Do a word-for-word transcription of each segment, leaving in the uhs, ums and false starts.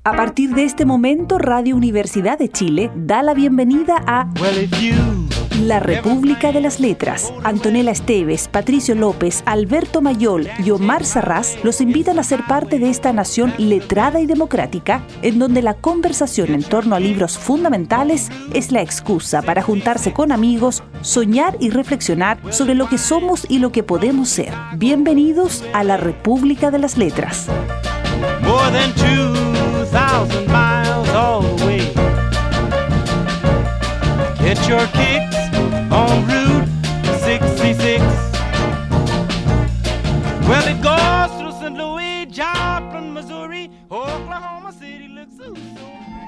A partir de este momento, Radio Universidad de Chile da la bienvenida a La República de las Letras. Antonella Esteves, Patricio López, Alberto Mayol y Omar Sarraz los invitan a ser parte de esta nación letrada y democrática, en donde la conversación en torno a libros fundamentales es la excusa para juntarse con amigos, soñar y reflexionar sobre lo que somos y lo que podemos ser. Bienvenidos a La República de las Letras. More than two thousand miles away. Get your kicks on Route sixty-six. Well, it goes through Saint Louis, Joplin, Missouri, Oklahoma City looks so, so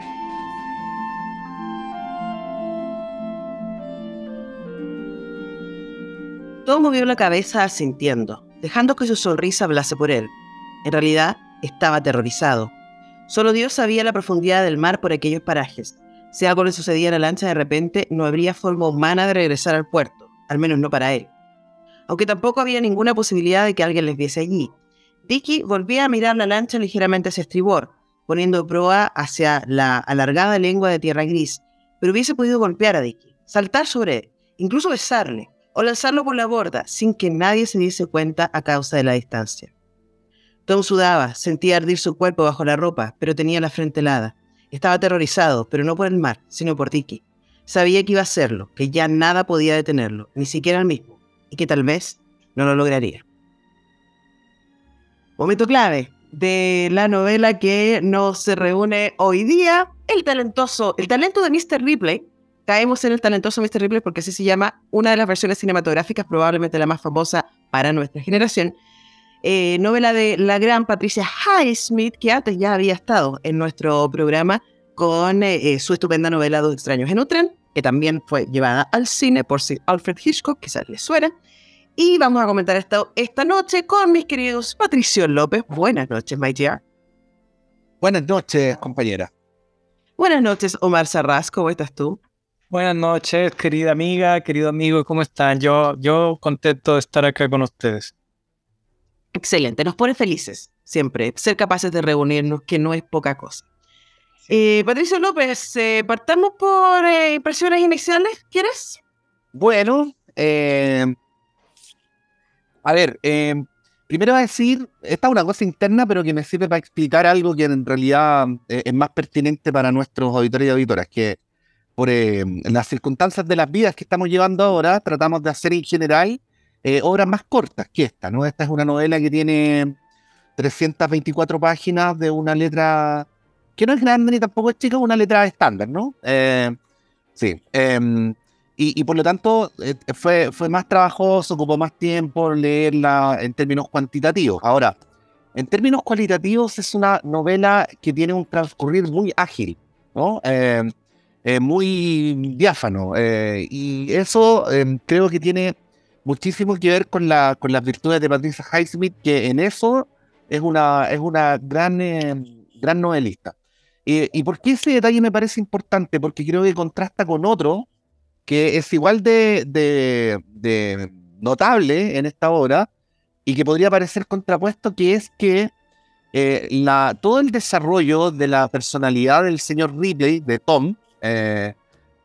Todo movió la cabeza asintiendo, dejando que su sonrisa hablase por él. En realidad, estaba aterrorizado. Solo Dios sabía la profundidad del mar por aquellos parajes. Si algo le sucedía a la lancha de repente, no habría forma humana de regresar al puerto, al menos no para él. Aunque tampoco había ninguna posibilidad de que alguien les viese allí. Dicky volvía a mirar la lancha ligeramente hacia estribor, poniendo proa hacia la alargada lengua de tierra gris, pero hubiese podido golpear a Dicky, saltar sobre él, incluso besarle, o lanzarlo por la borda, sin que nadie se diese cuenta a causa de la distancia. Tom sudaba, sentía ardir su cuerpo bajo la ropa, pero tenía la frente helada. Estaba aterrorizado, pero no por el mar, sino por Dicky. Sabía que iba a hacerlo, que ya nada podía detenerlo, ni siquiera él mismo, y que tal vez no lo lograría. Momento clave de la novela que nos reúne hoy día, el talentoso, el talento de míster Ripley. Caemos en el talentoso míster Ripley porque así se llama una de las versiones cinematográficas, probablemente la más famosa para nuestra generación. Eh, novela de la gran Patricia Highsmith, que antes ya había estado en nuestro programa con eh, su estupenda novela Dos extraños en un tren, que también fue llevada al cine por Sir Alfred Hitchcock, quizás les suena. Y vamos a comentar esto esta noche con mis queridos Patricio López. Buenas noches, my dear. Buenas noches, compañera. Buenas noches, Omar Sarraz, ¿cómo estás tú? Buenas noches, querida amiga, querido amigo, ¿cómo están? Yo, yo contento de estar acá con ustedes. Excelente, nos pone felices siempre ser capaces de reunirnos, que no es poca cosa. Eh, Patricio López, eh, partamos por eh, impresiones iniciales, ¿quieres? Bueno, eh, a ver, eh, primero voy a decir, esta es una cosa interna, pero que me sirve para explicar algo que en realidad eh, es más pertinente para nuestros auditores y auditoras, que por eh, las circunstancias de las vidas que estamos llevando ahora, tratamos de hacer en general Eh, obras más cortas que esta, ¿no? Esta es una novela que tiene trescientas veinticuatro páginas de una letra que no es grande ni tampoco es chica, una letra estándar, ¿no? Eh, sí. Eh, y, y por lo tanto eh, fue, fue más trabajoso, ocupó más tiempo leerla en términos cuantitativos. Ahora, en términos cualitativos es una novela que tiene un transcurrir muy ágil, ¿no? Eh, eh, muy diáfano. Eh, y eso eh, creo que tiene muchísimo que ver con, la, con las virtudes de Patricia Highsmith, que en eso es una, es una gran, eh, gran novelista. Eh, ¿Y por qué ese detalle me parece importante? Porque creo que contrasta con otro que es igual de, de, de notable en esta obra y que podría parecer contrapuesto, que es que eh, la, todo el desarrollo de la personalidad del señor Ripley, de Tom, eh,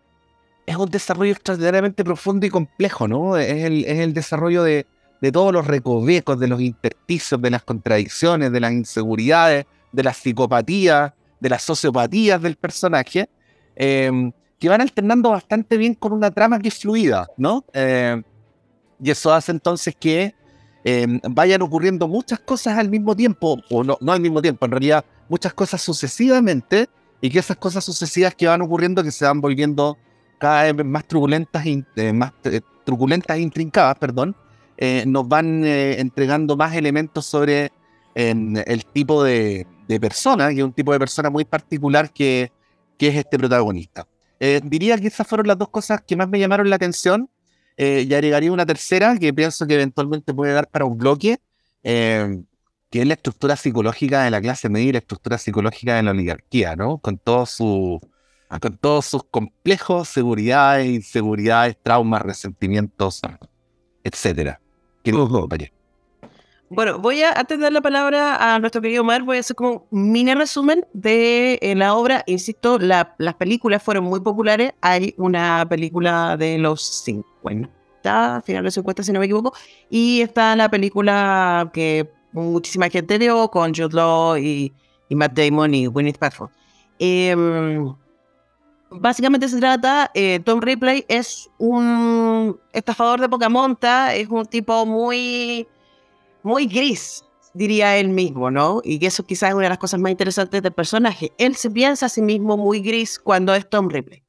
es un desarrollo extraordinariamente profundo y complejo, ¿no? Es el, es el desarrollo de, de todos los recovecos, de los intersticios, de las contradicciones, de las inseguridades, de las psicopatías, de las sociopatías del personaje, eh, que van alternando bastante bien con una trama que es fluida, ¿no? Eh, y eso hace entonces que eh, vayan ocurriendo muchas cosas al mismo tiempo, o no, no al mismo tiempo, en realidad muchas cosas sucesivamente, y que esas cosas sucesivas que van ocurriendo que se van volviendo cada vez más turbulentas, eh, más eh, truculentas e intrincadas, perdón, eh, nos van eh, entregando más elementos sobre eh, el tipo de, de persona, que es un tipo de persona muy particular que, que es este protagonista. Eh, diría que esas fueron las dos cosas que más me llamaron la atención, eh, y agregaría una tercera que pienso que eventualmente puede dar para un bloque, eh, que es la estructura psicológica de la clase media y la estructura psicológica de la oligarquía, ¿no? Con todo su... con todos sus complejos, seguridades, inseguridades, traumas, resentimientos, etcétera. ¿Qué digo, compañero? Bueno, voy a, antes de dar la palabra a nuestro querido Omar, voy a hacer como un mini resumen de eh, la obra. Insisto, la, las películas fueron muy populares. Hay una película de los cincuenta, finales de los cincuenta, si no me equivoco, y está la película que muchísima gente vio con Jude Law y, y Matt Damon y Gwyneth Paltrow. Eh, Básicamente se trata, eh, Tom Ripley es un estafador de poca monta, es un tipo muy... muy gris, diría él mismo, ¿no? Y eso quizás es una de las cosas más interesantes del personaje. Él se piensa a sí mismo muy gris cuando es Tom Ripley.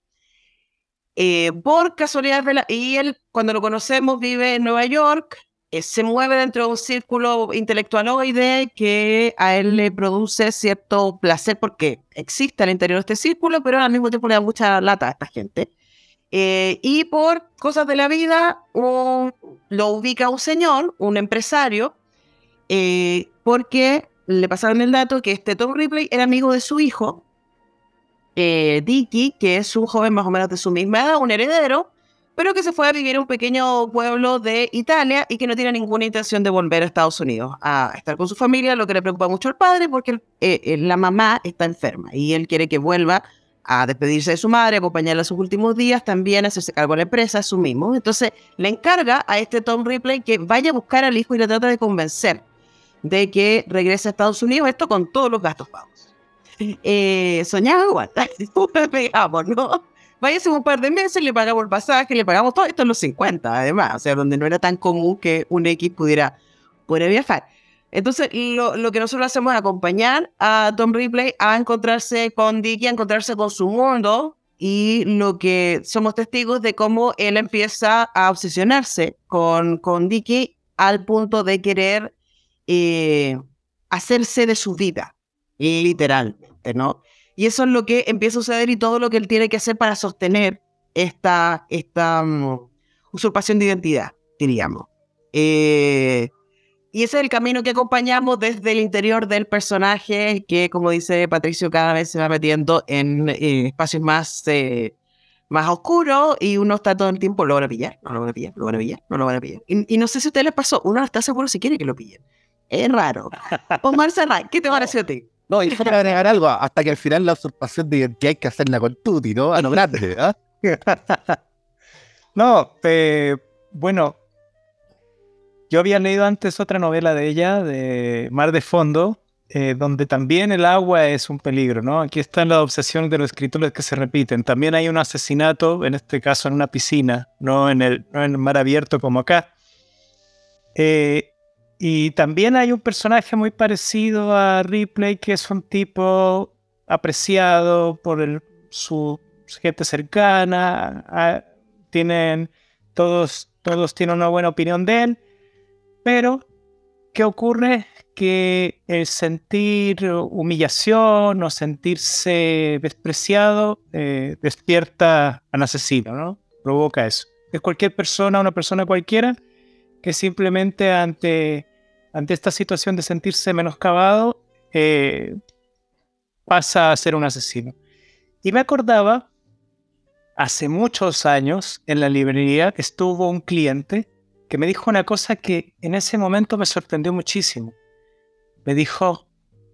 Eh, por casualidad, de la, y él, cuando lo conocemos, vive en Nueva York, eh, se mueve dentro de un círculo intelectualoide que a él le produce cierto placer porque existe al interior de este círculo, pero al mismo tiempo le da mucha lata a esta gente. Eh, y por cosas de la vida, un, lo ubica un señor, un empresario, Eh, porque le pasaron el dato que este Tom Ripley era amigo de su hijo, eh, Dickie, que es un joven más o menos de su misma edad, un heredero, pero que se fue a vivir a un pequeño pueblo de Italia y que no tiene ninguna intención de volver a Estados Unidos a estar con su familia, lo que le preocupa mucho al padre porque eh, eh, la mamá está enferma y él quiere que vuelva a despedirse de su madre, acompañarla a sus últimos días, también hacerse cargo de la empresa, a su mismo. Entonces le encarga a este Tom Ripley que vaya a buscar al hijo y le trata de convencer de que regrese a Estados Unidos, esto con todos los gastos pagos. Eh, soñaba igual, pegamos, ¿no? Váyase un par de meses, le pagamos el pasaje, le pagamos todo, esto en los cincuenta, además, o sea, donde no era tan común que un X pudiera, pudiera viajar. Entonces, lo, lo que nosotros hacemos es acompañar a Tom Ripley a encontrarse con Dickie, a encontrarse con su mundo, y lo que somos testigos de cómo él empieza a obsesionarse con, con Dickie al punto de querer Eh, hacerse de su vida, literalmente, ¿no? Y eso es lo que empieza a suceder y todo lo que él tiene que hacer para sostener esta, esta um, usurpación de identidad, diríamos. Eh, y ese es el camino que acompañamos desde el interior del personaje que, como dice Patricio, cada vez se va metiendo en eh, espacios más, eh, más oscuros y uno está todo el tiempo, lo van a pillar, no lo van a pillar, lo van a pillar, no lo van a pillar. Y, y no sé si a ustedes les pasó, uno no está seguro si quiere que lo pillen. Es raro. Omar Sarray, ¿qué te pareció a ti? No, y para agregar algo, hasta que al final la usurpación de identidad hay que hacerla con Tutti, ¿no? A lo grande, ¿ah? ¿eh? No, eh, bueno, yo había leído antes otra novela de ella, de Mar de Fondo, eh, donde también el agua es un peligro, ¿no? Aquí están las obsesiones de los escritores que se repiten. También hay un asesinato, en este caso en una piscina, no en el, no en el mar abierto como acá. Eh, Y también hay un personaje muy parecido a Ripley, que es un tipo apreciado por el, su gente cercana. A, tienen, todos, todos tienen una buena opinión de él. Pero, ¿qué ocurre? Que el sentir humillación o sentirse despreciado eh, despierta al asesino, ¿no? Provoca eso. Es cualquier persona, una persona cualquiera, que simplemente ante... ante esta situación de sentirse menoscabado, eh, pasa a ser un asesino. Y me acordaba, hace muchos años, en la librería, estuvo un cliente que me dijo una cosa que en ese momento me sorprendió muchísimo. Me dijo,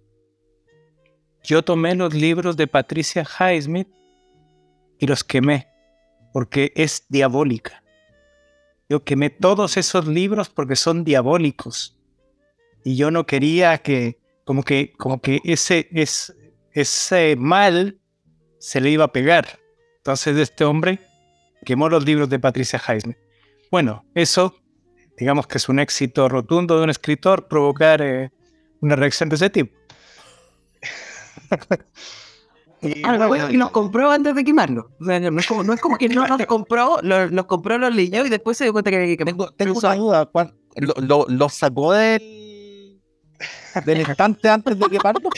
yo tomé los libros de Patricia Highsmith y los quemé, porque es diabólica. Yo quemé todos esos libros porque son diabólicos. Y yo no quería que, como que, como que ese, ese, ese mal se le iba a pegar. Entonces este hombre quemó los libros de Patricia Highsmith. Bueno, eso, digamos que es un éxito rotundo de un escritor, provocar eh, una reacción de ese tipo. Y, ah, bueno, y los compró antes de quemarlo. O sea, no, es como, no es como que no los compró, los, los compró, los leyó y después se dio cuenta que había que quemar. Tengo, tengo una duda. ¿Lo, lo, lo sacó del, del estante antes de quemarlo?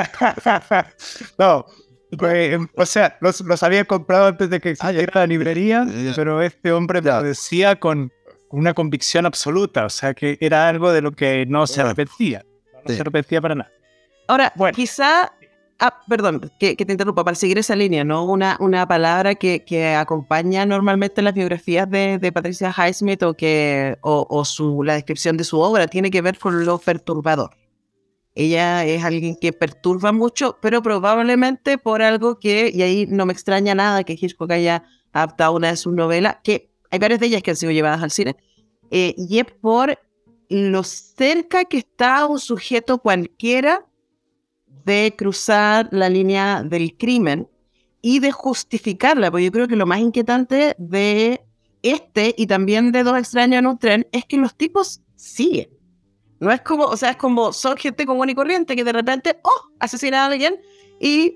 No. Pues, o sea, los, los había comprado antes de que existiera la librería, pero este hombre lo decía con una convicción absoluta, o sea que era algo de lo que no se arrepentía, no sí. se arrepentía para nada. Ahora, bueno, quizá, ah, perdón, que, que te interrumpa, para seguir esa línea, ¿no? Una, una palabra que, que acompaña normalmente las biografías de, de Patricia Highsmith o, que, o, o su, la descripción de su obra tiene que ver con lo perturbador. Ella es alguien que perturba mucho, pero probablemente por algo que, y ahí no me extraña nada que Hitchcock haya adaptado una de sus novelas, que hay varias de ellas que han sido llevadas al cine, eh, y es por lo cerca que está un sujeto cualquiera de cruzar la línea del crimen y de justificarla, porque yo creo que lo más inquietante de este y también de Dos extraños en un tren es que los tipos siguen. No es como, o sea, es como son gente común y corriente que de repente, oh, asesina a alguien y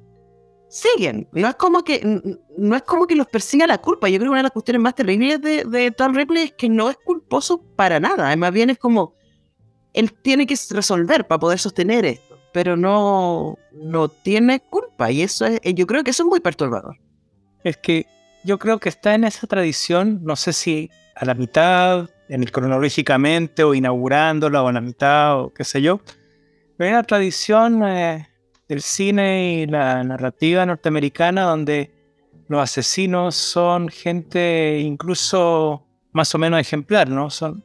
siguen. No es como que no es como que los persiga la culpa. Yo creo que una de las cuestiones más terribles de, de Tom Ripley es que no es culposo para nada. Más bien es como él tiene que resolver para poder sostener esto, pero no, no tiene culpa. Y eso es, yo creo que eso es muy perturbador. Es que yo creo que está en esa tradición, no sé si a la mitad, en el cronológicamente, o inaugurándola, o a la mitad, o qué sé yo. Pero hay una tradición eh, del cine y la narrativa norteamericana donde los asesinos son gente incluso más o menos ejemplar, ¿no? Son,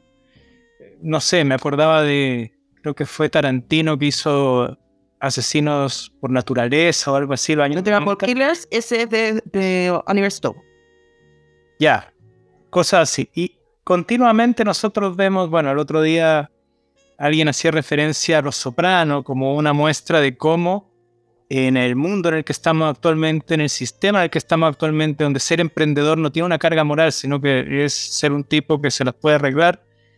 no sé, me acordaba de, creo que fue Tarantino que hizo Asesinos por Naturaleza o algo así. Los años Notable Killers, ese es de, de Oliver Stone. Ya, cosas así. Y continuamente nosotros vemos, bueno, el otro día alguien hacía referencia a Los Soprano como una muestra de cómo en el mundo en el que estamos actualmente, en el sistema en el que estamos actualmente, donde ser emprendedor no tiene una carga moral, sino que es ser un tipo que se las puede arreglar,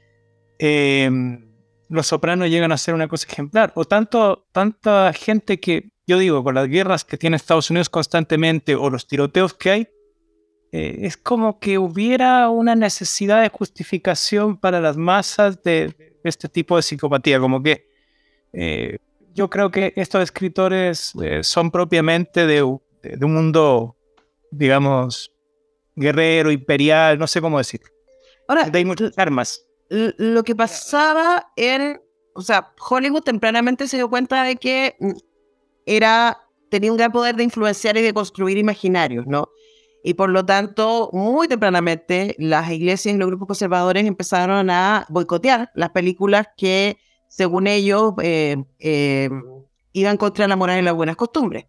eh, Los Sopranos llegan a ser una cosa ejemplar. O tanto, tanta gente que, yo digo, con las guerras que tiene Estados Unidos constantemente o los tiroteos que hay, eh, es como que hubiera una necesidad de justificación para las masas de, de este tipo de psicopatía. Como que eh, yo creo que estos escritores eh, son propiamente de, de, de un mundo, digamos, guerrero, imperial, no sé cómo decirlo. Ahora, hay muchas armas. Lo que pasaba en, o sea, Hollywood tempranamente se dio cuenta de que era, tenía un gran poder de influenciar y de construir imaginarios, ¿no? Y por lo tanto, muy tempranamente, las iglesias y los grupos conservadores empezaron a boicotear las películas que, según ellos, eh, eh, iban contra la moral y las buenas costumbres.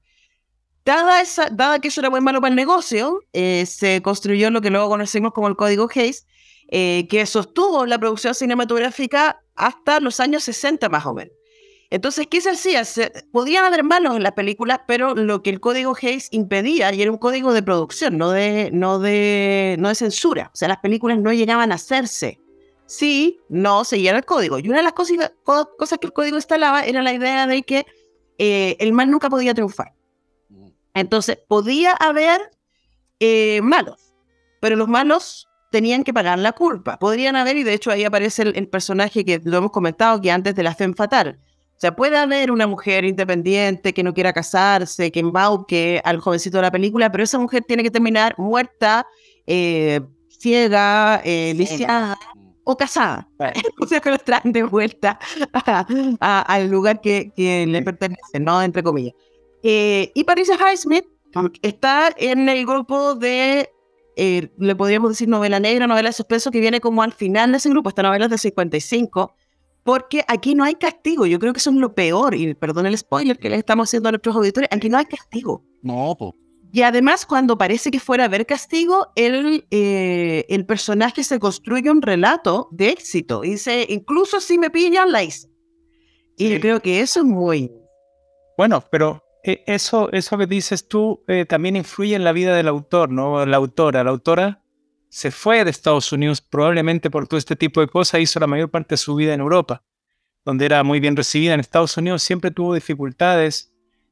Dada, esa, dada que eso era muy malo para el negocio, eh, se construyó lo que luego conocimos como el Código Hays, Eh, que sostuvo la producción cinematográfica hasta los años sesenta más o menos. Entonces, ¿qué se hacía? Se, podían haber malos en las películas, pero lo que el Código Hays impedía, y era un código de producción, no de, no de, no de censura. O sea, las películas no llegaban a hacerse. Sí, no seguían el código. Y una de las cosas, cosas que el código instalaba era la idea de que eh, el mal nunca podía triunfar. Entonces, podía haber eh, malos, pero los malos tenían que pagar la culpa. Podrían haber, y de hecho ahí aparece el, el personaje que lo hemos comentado, que antes de la femme fatale. O sea, puede haber una mujer independiente que no quiera casarse, que embauque al jovencito de la película, pero esa mujer tiene que terminar muerta, eh, ciega, eh, lisiada o casada. O sea, que los traen de vuelta a, a, al lugar que, que le pertenece, ¿no? Entre comillas. Eh, y Patricia Highsmith está en el grupo de Eh, le podríamos decir novela negra, novela de suspenso, que viene como al final de ese grupo. Esta novela es de cincuenta y cinco, porque aquí no hay castigo. Yo creo que eso es lo peor, y perdón el spoiler que les estamos haciendo a nuestros auditores, aquí no hay castigo. No, po. Y además, cuando parece que fuera a haber castigo, el, eh, el personaje se construye un relato de éxito, y dice, incluso si me pillan, la hice. Y sí. Yo creo que eso es muy... Bueno, pero... Eso, eso que dices tú eh, también influye en la vida del autor, ¿no? La autora. La autora se fue de Estados Unidos probablemente por todo este tipo de cosas, hizo la mayor parte de su vida en Europa, donde era muy bien recibida. En Estados Unidos siempre tuvo dificultades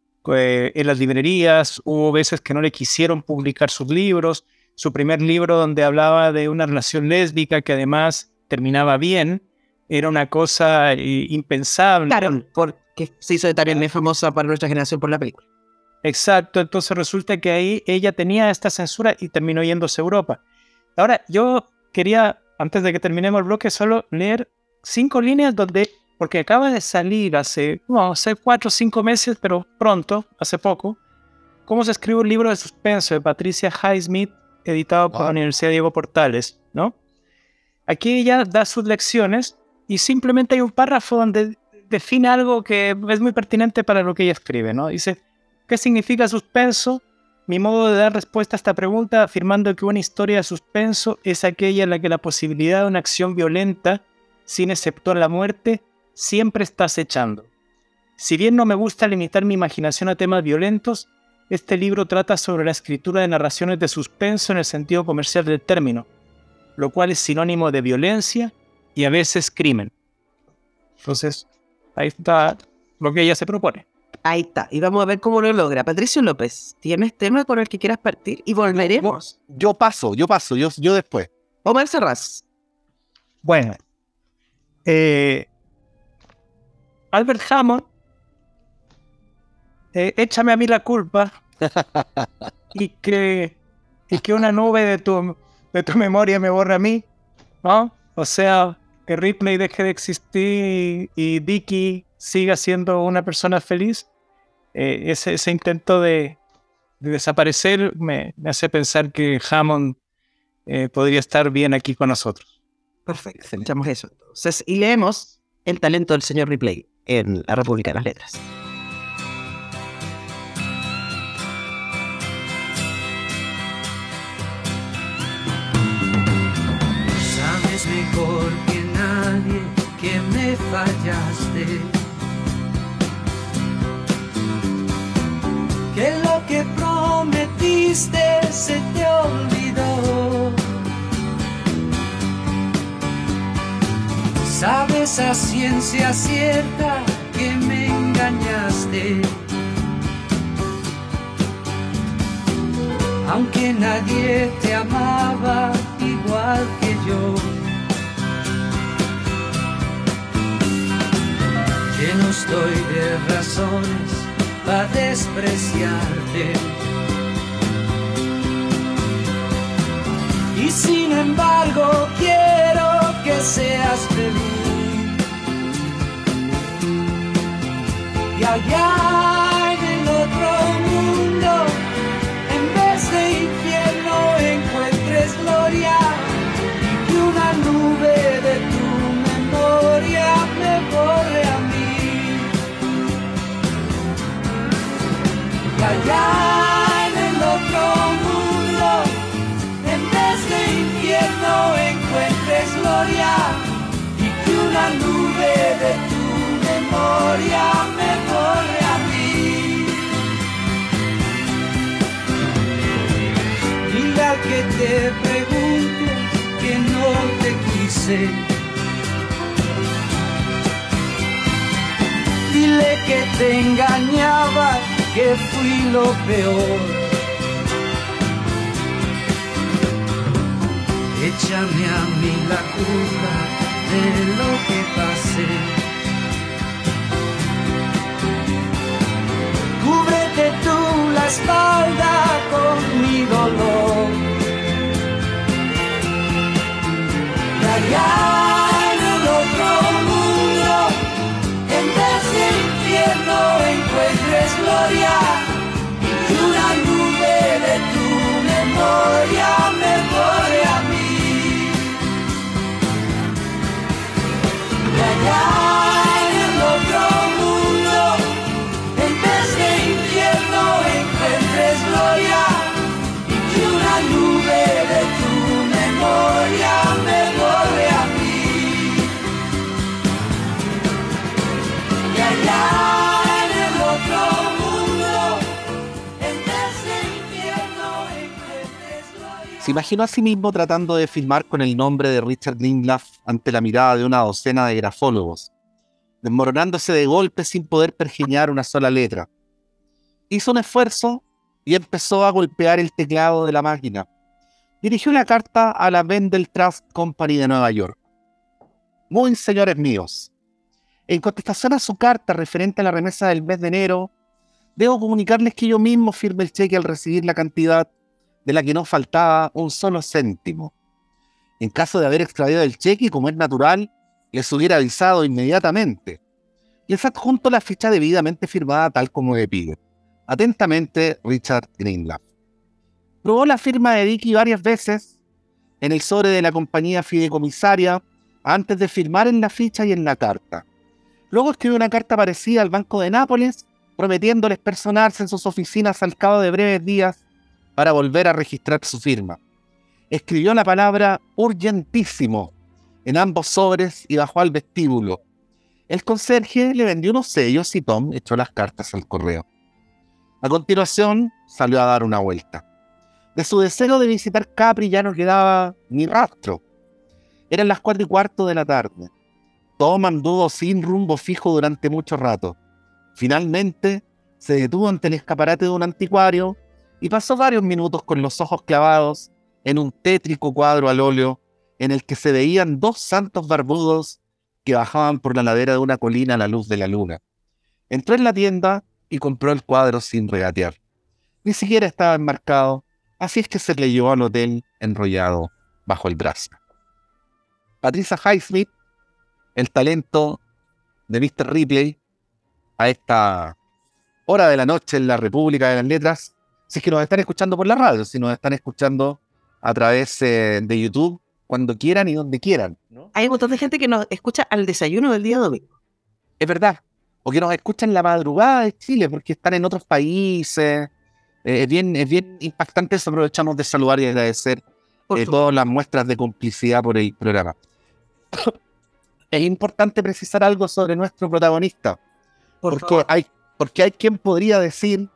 eh, en las librerías, hubo veces que no le quisieron publicar sus libros. Su primer libro, donde hablaba de una relación lésbica que además terminaba bien, era una cosa eh, impensable. Claro, por... que se hizo también famosa para nuestra generación por la película. Exacto, entonces resulta que ahí ella tenía esta censura y terminó yéndose a Europa. Ahora, yo quería, antes de que terminemos el bloque, solo leer cinco líneas donde porque acaba de salir hace, no, hace cuatro o cinco meses, pero pronto, hace poco, Cómo se escribe un libro de suspenso de Patricia Highsmith, editado por Wow. la Universidad Diego Portales, ¿no? Aquí ella da sus lecciones y simplemente hay un párrafo donde define algo que es muy pertinente para lo que ella escribe, ¿no? Dice, ¿qué significa suspenso? Mi modo de dar respuesta a esta pregunta afirmando que una historia de suspenso es aquella en la que la posibilidad de una acción violenta, sin exceptuar la muerte, siempre está acechando. Si bien no me gusta limitar mi imaginación a temas violentos, este libro trata sobre la escritura de narraciones de suspenso en el sentido comercial del término, lo cual es sinónimo de violencia y a veces crimen. Entonces, ahí está lo que ella se propone. Ahí está. Y vamos a ver cómo lo logra. Patricio López, ¿tienes tema con el que quieras partir? Y volveremos. Yo paso, yo paso, yo, yo después. Omar Serraz. Bueno, eh, Albert Hammond, eh, échame a mí la culpa y que, y que una nube de tu, de tu memoria me borre a mí, ¿no? O sea, que Ripley deje de existir y, y Dickie siga siendo una persona feliz. Eh, ese, ese intento de, de desaparecer me, me hace pensar que Hammond eh, podría estar bien aquí con nosotros. Perfecto. Escuchamos eso entonces. Y leemos El talento del señor Ripley en La República de las Letras. Sabes mejor que nadie que me fallaste, que lo que prometiste se te olvidó. Sabes a ciencia cierta que me engañaste, aunque nadie te amaba igual que yo. Lleno estoy de razones para despreciarte, y sin embargo quiero que seas feliz. Y allá en el otro mundo, en vez de infierno encuentres gloria, y que una nube de tu memoria me borre a mí. Y allá en el otro mundo, en vez de infierno encuentres gloria, y que una nube de tu memoria me borre a mí. Dile al que te pregunte que no te quise, dile que te engañaba, que fui lo peor. Échame a mí la culpa de lo que pasé. Cúbrete tú la espalda con mi dolor. Y allá en el otro mundo, en vez de infierno encuentres gloria, y que una nube de tu memoria me borre a mí. Y allá en el otro mundo, en vez de infierno encuentres gloria, y que una nube de tu memoria me borre a mí. Y allá en el otro mundo, en vez de infierno encuentres gloria. Se imaginó a sí mismo tratando de filmar con el nombre de Richard Linklaff ante la mirada de una docena de grafólogos, desmoronándose de golpe sin poder pergeñar una sola letra. Hizo un esfuerzo y empezó a golpear el teclado de la máquina. Dirigió una carta a la Bendel Trust Company de Nueva York. Muy señores míos, en contestación a su carta referente a la remesa del mes de enero, debo comunicarles que yo mismo firmé el cheque al recibir la cantidad de la que no faltaba un solo céntimo. En caso de haber extraviado el cheque, como es natural, les hubiera avisado inmediatamente. Les adjunto la ficha debidamente firmada tal como le pide. Atentamente, Richard Greenleaf. Probó la firma de Dickey varias veces en el sobre de la compañía fideicomisaria antes de firmar en la ficha y en la carta. Luego escribió una carta parecida al Banco de Nápoles, prometiéndoles personarse en sus oficinas al cabo de breves días para volver a registrar su firma. Escribió la palabra urgentísimo en ambos sobres y bajó al vestíbulo. El conserje le vendió unos sellos y Tom echó las cartas al correo. A continuación salió a dar una vuelta. De su deseo de visitar Capri ya no quedaba ni rastro. Eran las cuatro y cuarto de la tarde. Tom anduvo sin rumbo fijo durante mucho rato. Finalmente se detuvo ante el escaparate de un anticuario y pasó varios minutos con los ojos clavados en un tétrico cuadro al óleo en el que se veían dos santos barbudos que bajaban por la ladera de una colina a la luz de la luna. Entró en la tienda y compró el cuadro sin regatear. Ni siquiera estaba enmarcado, así es que se le llevó al hotel enrollado bajo el brazo. Patricia Highsmith, el talento de mister Ripley, a esta hora de la noche en la República de las Letras, si es que nos están escuchando por la radio, si nos están escuchando a través eh, de YouTube, cuando quieran y donde quieran, ¿no? Hay un montón de gente que nos escucha al desayuno del día domingo. Es verdad. O que nos escuchan en la madrugada de Chile porque están en otros países. Eh, es, bien, es bien impactante eso. Aprovechamos de saludar y agradecer eh, todas las muestras de complicidad por el programa. Es importante precisar algo sobre nuestro protagonista. Por porque, favor. hay, porque hay quien podría decir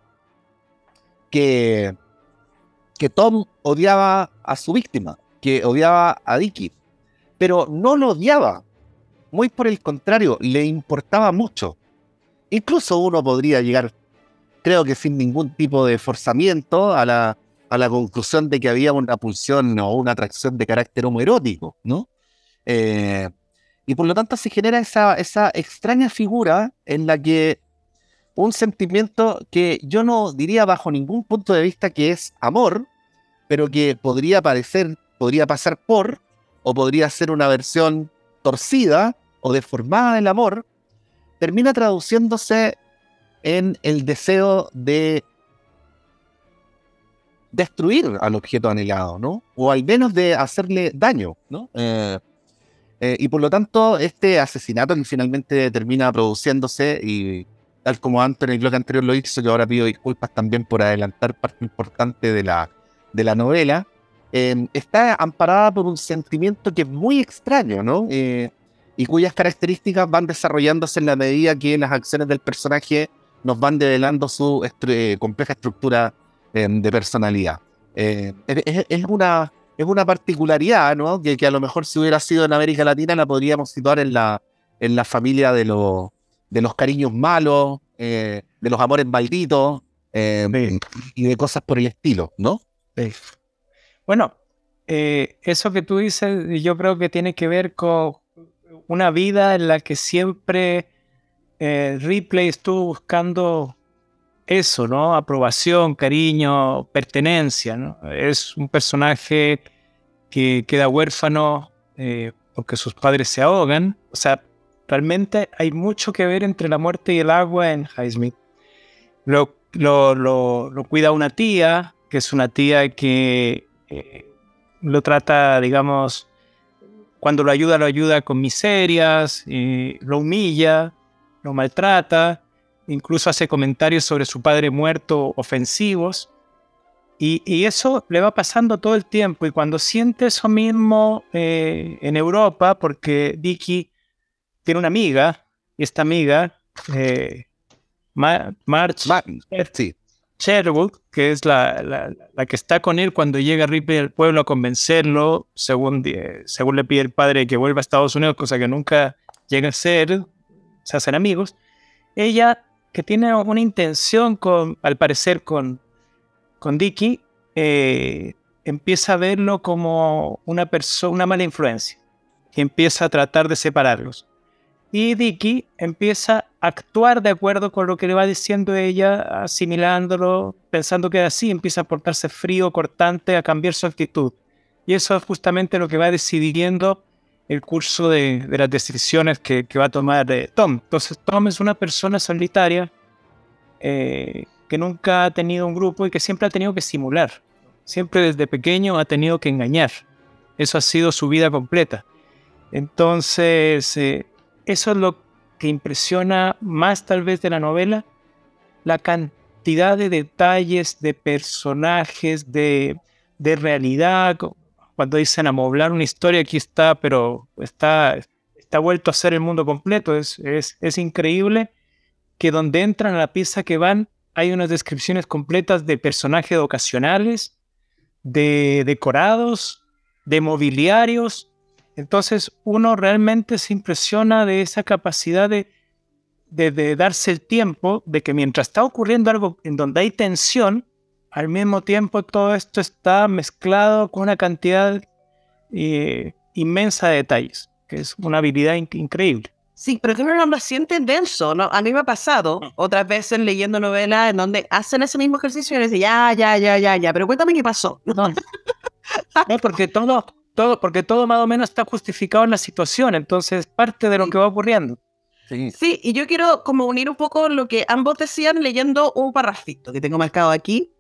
que, que Tom odiaba a su víctima, que odiaba a Dickey, pero no lo odiaba. Muy por el contrario, le importaba mucho. Incluso uno podría llegar, creo que sin ningún tipo de forzamiento, a la, a la conclusión de que había una pulsión o una atracción de carácter homoerótico, ¿no? Eh, y por lo tanto se genera esa, esa extraña figura en la que un sentimiento que yo no diría bajo ningún punto de vista que es amor, pero que podría parecer, podría pasar por, o podría ser una versión torcida o deformada del amor, termina traduciéndose en el deseo de destruir al objeto anhelado, ¿no? O al menos de hacerle daño, ¿no? Eh, eh, y por lo tanto, este asesinato que finalmente termina produciéndose, y tal como antes en el bloque anterior lo hizo, yo ahora pido disculpas también por adelantar parte importante de la, de la novela, eh, está amparada por un sentimiento que es muy extraño, ¿no? Eh, y cuyas características van desarrollándose en la medida que las acciones del personaje nos van develando su estru- eh, compleja estructura eh, de personalidad. Eh, es, es, una, es una particularidad, ¿no? Que, que a lo mejor si hubiera sido en América Latina la podríamos situar en la, en la familia de, lo, de los cariños malos, eh, de los amores malditos eh, Sí. y de cosas por el estilo, ¿no? Sí. Bueno, eh, eso que tú dices yo creo que tiene que ver con una vida en la que siempre eh, Ripley estuvo buscando eso, ¿no? Aprobación, cariño, pertenencia, ¿no? Es un personaje que queda huérfano eh, porque sus padres se ahogan. O sea, realmente hay mucho que ver entre la muerte y el agua en Highsmith. Lo, lo, lo, lo cuida una tía, que es una tía que eh, lo trata, digamos, cuando lo ayuda, lo ayuda con miserias, eh, lo humilla, lo maltrata, incluso hace comentarios sobre su padre muerto ofensivos. Y, y eso le va pasando todo el tiempo. Y cuando siente eso mismo eh, en Europa, porque Dickey tiene una amiga, y esta amiga, eh, Ma- March Ma- sí. Sherwood, que es la, la, la que está con él cuando llega Ripley al pueblo a convencerlo, según, eh, según le pide el padre que vuelva a Estados Unidos, cosa que nunca llega a ser, se hacen amigos. Ella, que tiene una intención, con, al parecer, con, con Dickey, eh, empieza a verlo como una persona, una mala influencia, y empieza a tratar de separarlos. Y Dickey empieza a actuar de acuerdo con lo que le va diciendo ella, asimilándolo, pensando que es así, empieza a portarse frío, cortante, a cambiar su actitud. Y eso es justamente lo que va decidiendo el curso de, de las decisiones que, que va a tomar eh, Tom. Entonces Tom es una persona solitaria eh, que nunca ha tenido un grupo y que siempre ha tenido que simular. Siempre desde pequeño ha tenido que engañar. Eso ha sido su vida completa. Entonces, eh, eso es lo que impresiona más tal vez de la novela, la cantidad de detalles, de personajes, de, de realidad. Cuando dicen amoblar una historia, aquí está, pero está, está vuelto a ser el mundo completo. Es, es, es increíble que donde entran a la pieza que van, hay unas descripciones completas de personajes ocasionales, de decorados, de mobiliarios. Entonces uno realmente se impresiona de esa capacidad de, de, de darse el tiempo de que mientras está ocurriendo algo en donde hay tensión, al mismo tiempo todo esto está mezclado con una cantidad eh, inmensa de detalles, que es una habilidad in- increíble. Sí, pero que uno no lo siente denso, ¿no? A mí me ha pasado otras veces leyendo novelas en donde hacen ese mismo ejercicio y dicen, ya, ya, ya, ya, ya, pero cuéntame qué pasó. No, no porque todo, todo, porque todo más o menos está justificado en la situación, entonces parte de lo que va ocurriendo. Sí. Sí, y yo quiero como unir un poco lo que ambos decían leyendo un parrafito que tengo marcado aquí.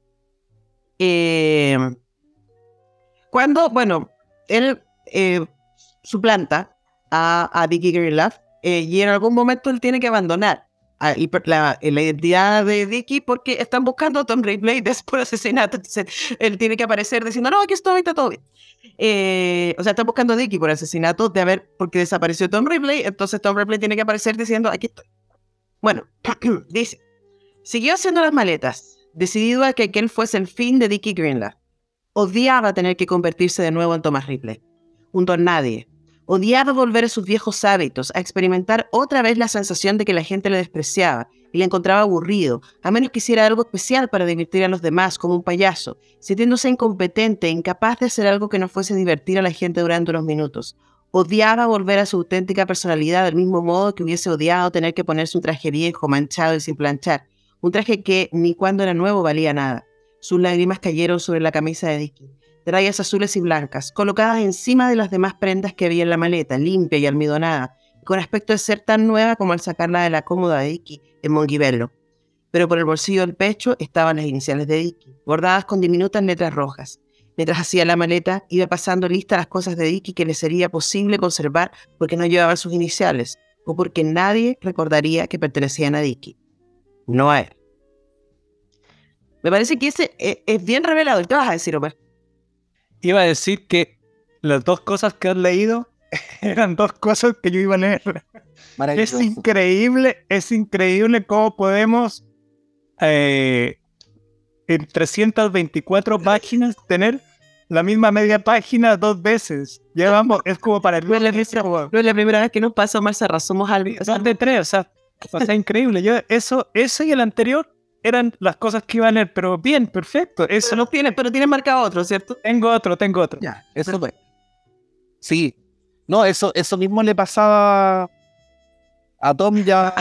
Eh, cuando, bueno, él eh, suplanta a, a Dickie Greenleaf eh, y en algún momento él tiene que abandonar a, y, la, la identidad de Dickie porque están buscando a Tom Ripley después del asesinato. Entonces él tiene que aparecer diciendo, no, aquí estoy, está todo bien. Eh, o sea, están buscando a Dickie por asesinato de haber, porque desapareció Tom Ripley, entonces Tom Ripley tiene que aparecer diciendo, aquí estoy. Bueno, dice, siguió haciendo las maletas, decidido a que aquel fuese el fin de Dickie Greenleaf. Odiaba tener que convertirse de nuevo en Thomas Ripley, un don nadie. Odiaba volver a sus viejos hábitos, a experimentar otra vez la sensación de que la gente le despreciaba y le encontraba aburrido, a menos que hiciera algo especial para divertir a los demás, como un payaso, sintiéndose incompetente e incapaz de hacer algo que no fuese divertir a la gente durante unos minutos. Odiaba volver a su auténtica personalidad del mismo modo que hubiese odiado tener que ponerse un traje viejo, manchado y sin planchar, un traje que ni cuando era nuevo valía nada. Sus lágrimas cayeron sobre la camisa de Dickie. De rayas azules y blancas, colocadas encima de las demás prendas que había en la maleta, limpia y almidonada, con aspecto de ser tan nueva como al sacarla de la cómoda de Dickie en Montebello. Pero por el bolsillo del pecho estaban las iniciales de Dickie, bordadas con diminutas letras rojas. Mientras hacía la maleta, iba pasando lista las cosas de Dickie que le sería posible conservar porque no llevaban sus iniciales, o porque nadie recordaría que pertenecían a Dickie, no a él. Me parece que ese es, es bien revelador. ¿Qué vas a decir, Omar? Iba a decir que las dos cosas que has leído eran dos cosas que yo iba a leer. Es increíble, es increíble cómo podemos eh, en trescientas veinticuatro páginas tener la misma media página dos veces. Llevamos, es como para el... No es la, no es la primera vez que nos pasa, Omar Sarra, somos algo. O sea, de tres, o sea, o sea increíble. Yo, eso, eso y el anterior eran las cosas que iba a leer, pero bien, perfecto. Eso no tiene, pero tiene marcado otro, ¿cierto? Tengo otro, tengo otro. Ya, eso fue. Sí. No, eso, eso mismo le pasaba a Tom ya.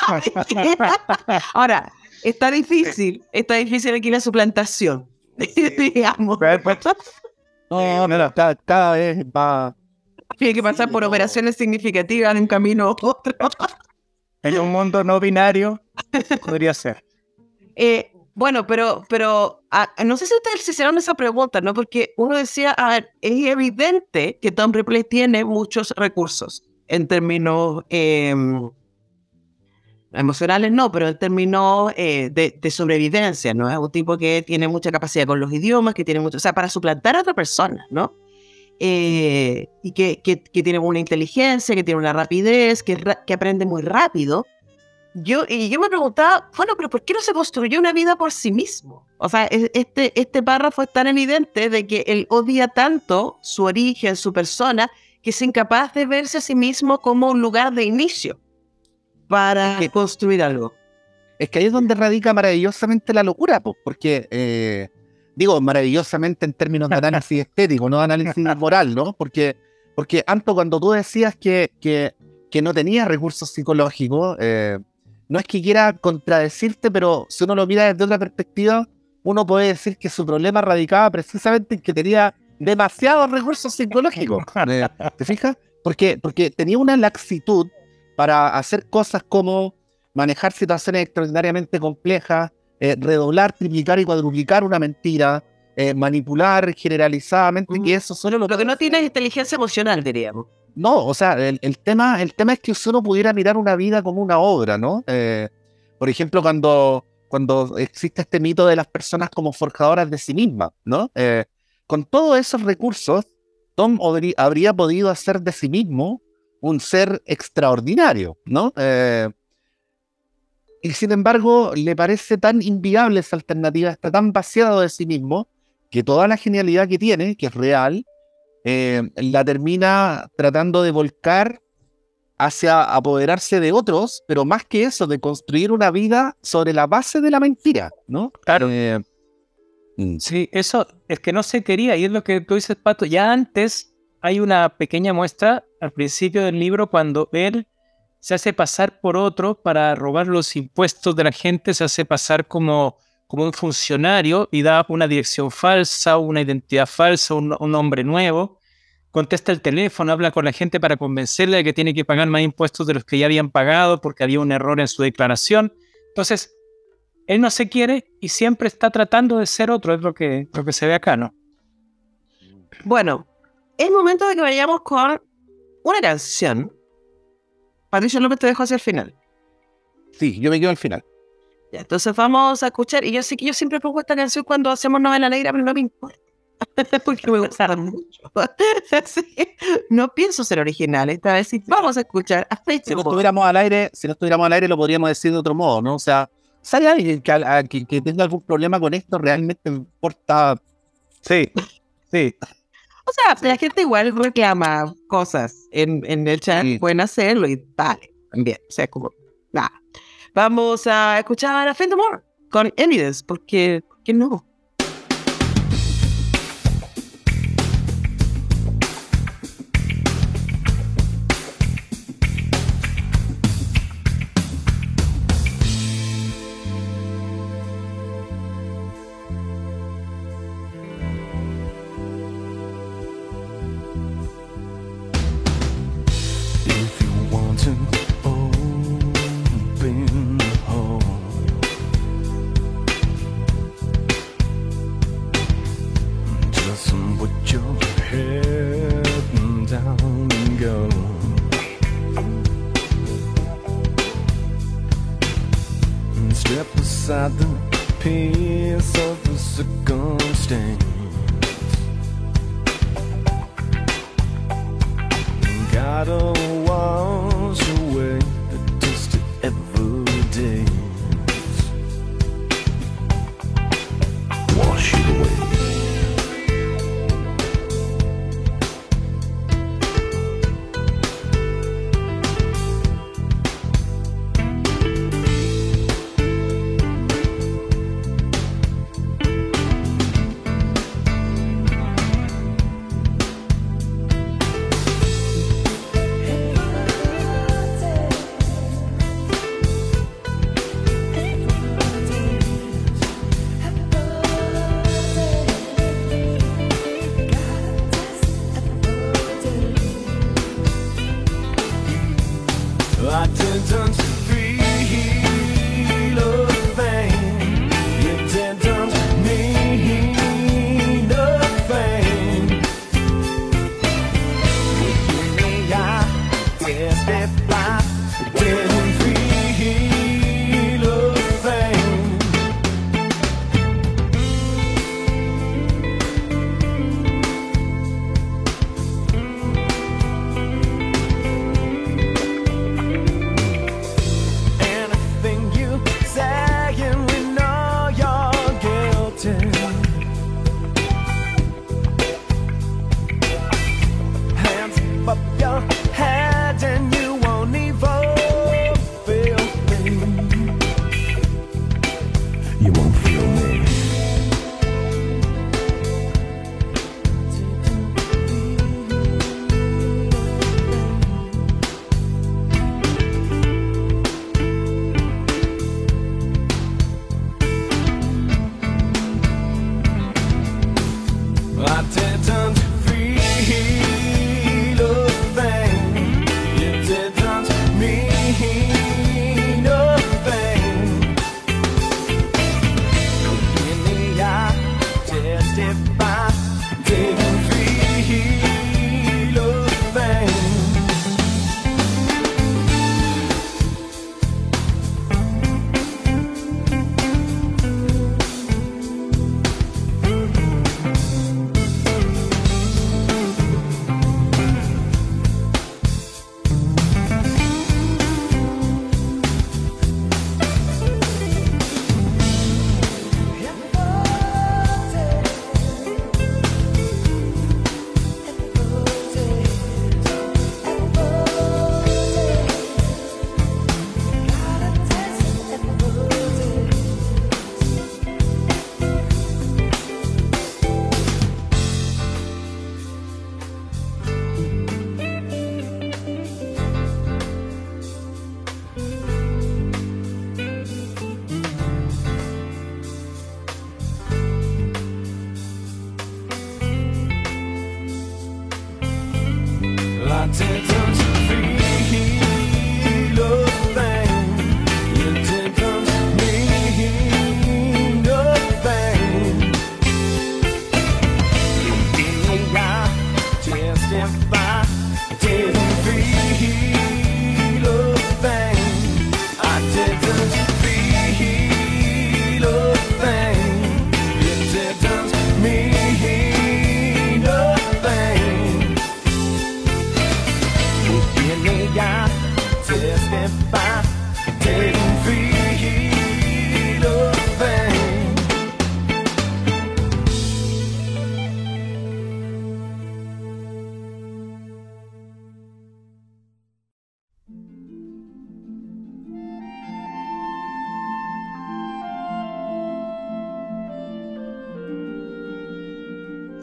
Ahora, está difícil, está difícil aquí la suplantación. Digamos. No, mira, cada, cada vez va. Tiene que pasar por operaciones significativas en un camino u otro. En un mundo no binario, podría ser. Eh, bueno, pero, pero a, no sé si ustedes se hicieron esa pregunta, ¿no? Porque uno decía, a ver, es evidente que Tom Ripley tiene muchos recursos en términos eh, emocionales, no, pero en términos eh, de, de sobrevivencia, ¿no? Es un tipo que tiene mucha capacidad con los idiomas, que tiene mucho, o sea, para suplantar a otra persona, ¿no? Eh, y que, que, que tiene una inteligencia, que tiene una rapidez, que, que aprende muy rápido. Yo, y yo me preguntaba, bueno, pero ¿por qué no se construyó una vida por sí mismo? O sea, este, este párrafo es tan evidente de que él odia tanto su origen, su persona, que es incapaz de verse a sí mismo como un lugar de inicio para es que, construir algo. Es que ahí es donde radica maravillosamente la locura, pues, porque, eh, digo, maravillosamente en términos de análisis estético, no de análisis moral, ¿no? Porque, porque Anto, cuando tú decías que, que, que no tenía recursos psicológicos, eh, no es que quiera contradecirte, pero si uno lo mira desde otra perspectiva, uno puede decir que su problema radicaba precisamente en que tenía demasiados recursos psicológicos. Eh, ¿Te fijas? Porque, porque tenía una laxitud para hacer cosas como manejar situaciones extraordinariamente complejas, eh, redoblar, triplicar y cuadruplicar una mentira, eh, manipular generalizadamente, mm. que eso solo lo, lo que no tiene es inteligencia emocional, diríamos. No, o sea, el, el, tema, el tema es que si uno pudiera mirar una vida como una obra, ¿no? Eh, por ejemplo, cuando, cuando existe este mito de las personas como forjadoras de sí mismas, ¿no? Eh, con todos esos recursos, Tom habría, habría podido hacer de sí mismo un ser extraordinario, ¿no? Eh, y sin embargo, le parece tan inviable esa alternativa, está tan vaciado de sí mismo, que toda la genialidad que tiene, que es real, eh, la termina tratando de volcar hacia apoderarse de otros, pero más que eso, de construir una vida sobre la base de la mentira, ¿no? Claro. Eh, sí, eso es que no se quería, y es lo que tú dices, Pato. Ya antes hay una pequeña muestra al principio del libro cuando él se hace pasar por otro para robar los impuestos de la gente, se hace pasar como, como un funcionario y da una dirección falsa, una identidad falsa, un, un nombre nuevo, contesta el teléfono, habla con la gente para convencerle de que tiene que pagar más impuestos de los que ya habían pagado porque había un error en su declaración. Entonces, él no se quiere y siempre está tratando de ser otro, es lo que, lo que se ve acá, ¿no? Bueno, es momento de que vayamos con una canción. Patricio López, te dejo hacia el final. Sí, yo me quedo al final. Ya, entonces vamos a escuchar, y yo sé que yo siempre pongo esta canción cuando hacemos novela negra, pero no me importa, porque me gusta mucho. Sí, no pienso ser original, esta vez sí vamos a escuchar a Si no estuviéramos al aire, si no estuviéramos al aire lo podríamos decir de otro modo, ¿no? O sea, ¿sale alguien que, a, que, que tenga algún problema con esto? ¿Realmente me importa? Sí, sí. O sea, la gente igual reclama cosas en, en el chat, sí. Pueden hacerlo y vale, también. O sea, como, nada. Vamos a escuchar a Faith No More con Evidence, porque, ¿por qué no?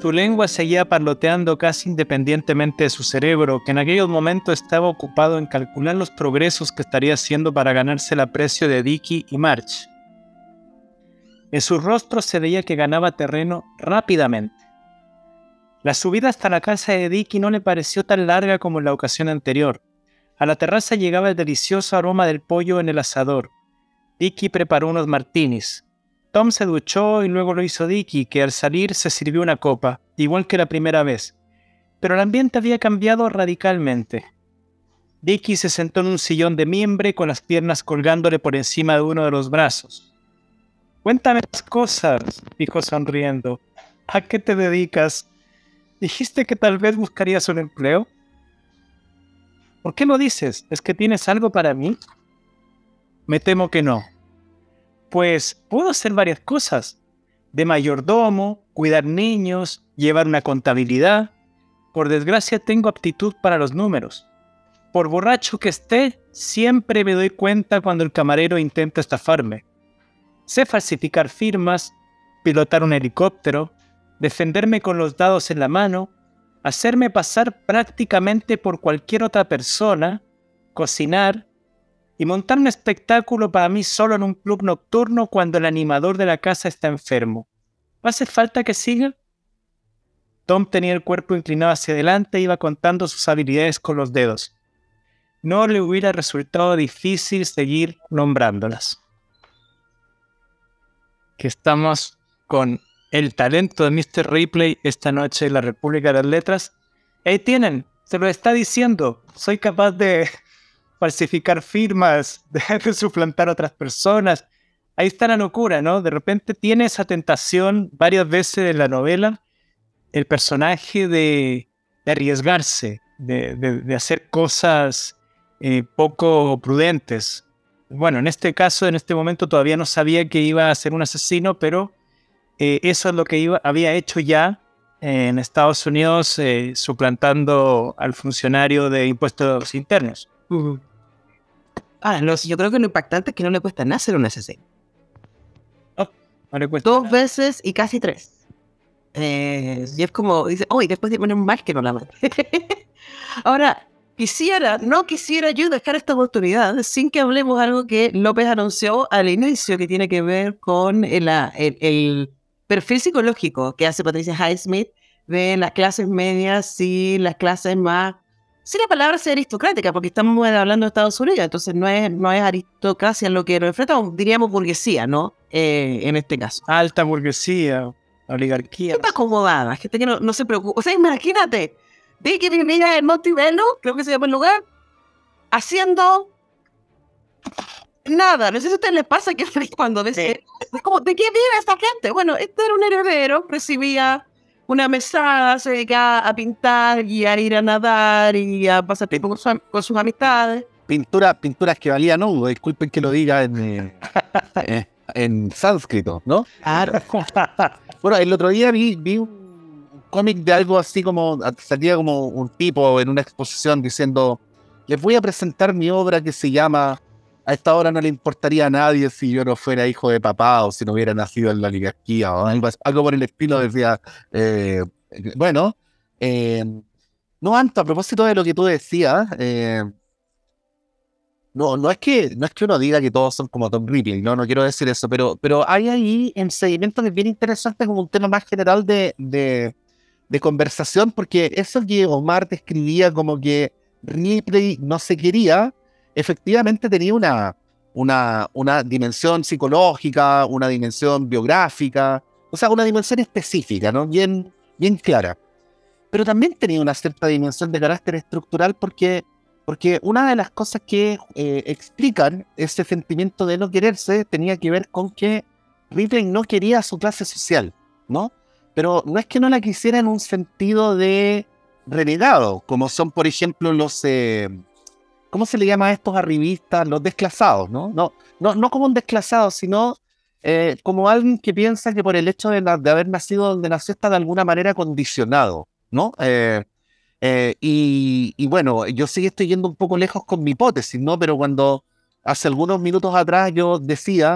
tu lengua seguía parloteando casi independientemente de su cerebro, que en aquellos momentos estaba ocupado en calcular los progresos que estaría haciendo para ganarse el aprecio de Dickie y March. En sus rostros se veía que ganaba terreno rápidamente. La subida hasta la casa de Dickie no le pareció tan larga como en la ocasión anterior. A la terraza llegaba el delicioso aroma del pollo en el asador. Dickie preparó unos martinis. Tom se duchó y luego lo hizo Dickie, que al salir se sirvió una copa, igual que la primera vez. Pero el ambiente había cambiado radicalmente. Dickie se sentó en un sillón de mimbre con las piernas colgándole por encima de uno de los brazos. «Cuéntame las cosas», dijo sonriendo. «¿A qué te dedicas? ¿Dijiste que tal vez buscarías un empleo? ¿Por qué lo dices? ¿Es que tienes algo para mí?» «Me temo que no». «Pues puedo hacer varias cosas. De mayordomo, cuidar niños, llevar una contabilidad. Por desgracia tengo aptitud para los números. Por borracho que esté, siempre me doy cuenta cuando el camarero intenta estafarme. Sé falsificar firmas, pilotar un helicóptero, defenderme con los dados en la mano, hacerme pasar prácticamente por cualquier otra persona, cocinar y montar un espectáculo para mí solo en un club nocturno cuando el animador de la casa está enfermo. ¿Hace falta que siga?» Tom tenía el cuerpo inclinado hacia adelante e iba contando sus habilidades con los dedos. No le hubiera resultado difícil seguir nombrándolas. Que estamos con el talento de mister Ripley esta noche en la República de las Letras. Ahí tienen, se lo está diciendo. Soy capaz de falsificar firmas, de suplantar a otras personas. Ahí está la locura, ¿no? De repente tiene esa tentación varias veces en la novela, el personaje de, de arriesgarse, de, de, de hacer cosas eh, poco prudentes. Bueno, en este caso, en este momento todavía no sabía que iba a ser un asesino, pero eh, eso es lo que iba, había hecho ya eh, en Estados Unidos, eh, suplantando al funcionario de impuestos internos. Uh-huh. Ah, no, yo creo que lo impactante es que no le cuesta nada ser un asesino. Oh, no le cuesta Dos nada. veces y casi tres. Eh, y es como, dice, uy, después de poner mal que no la mate. Ahora, quisiera, no quisiera yo dejar esta oportunidad sin que hablemos algo que López anunció al inicio, que tiene que ver con el, el, el perfil psicológico que hace Patricia Highsmith de las clases medias y las clases más, sin la palabra ser aristocrática, porque estamos hablando de Estados Unidos, entonces no es, no es aristocracia lo que nos enfrentamos, diríamos burguesía, ¿no? Eh, en este caso. Alta burguesía, oligarquía. Está acomodada, gente que no, no se preocupa. O sea, imagínate, vi que vivía en Montebello, creo que se llama el lugar, haciendo nada. No sé si a ustedes les pasa que cuando ves, sí. Es como, ¿de qué vive esta gente? Bueno, este era un heredero, recibía una mesada, se dedicaba a pintar y a ir a nadar y a pasar tiempo con, su, con sus amistades. Pintura, pinturas que valían humo, disculpen que lo diga en, eh, eh, en sánscrito, ¿no? Claro. Bueno, el otro día vi, vi un cómic de algo así como, salía como un tipo en una exposición diciendo, les voy a presentar mi obra que se llama A esta hora no le importaría a nadie si yo no fuera hijo de papá o si no hubiera nacido en la oligarquía o algo, algo por el estilo. Decía, eh, bueno, eh, no, Anto, a propósito de lo que tú decías, eh, no, no es que no es que uno diga que todos son como Tom Ripley, no, no quiero decir eso, pero, pero hay ahí en seguimiento que es bien interesante como un tema más general de, de, de conversación, porque eso que Omar describía como que Ripley no se quería, efectivamente tenía una, una, una dimensión psicológica, una dimensión biográfica, o sea, una dimensión específica, ¿no? Bien, bien clara. Pero también tenía una cierta dimensión de carácter estructural porque, porque una de las cosas que eh, explican ese sentimiento de no quererse tenía que ver con que Ripley no quería a su clase social, ¿no? Pero no es que no la quisiera en un sentido de renegado, como son, por ejemplo, los... Eh, ¿Cómo se le llama a estos arribistas? Los desclasados, ¿no? No, no, no como un desclasado, sino eh, como alguien que piensa que por el hecho de, la, de haber nacido donde nació está de alguna manera condicionado, ¿no? Eh, eh, y, y bueno, yo sí estoy yendo un poco lejos con mi hipótesis, ¿no? Pero cuando hace algunos minutos atrás yo decía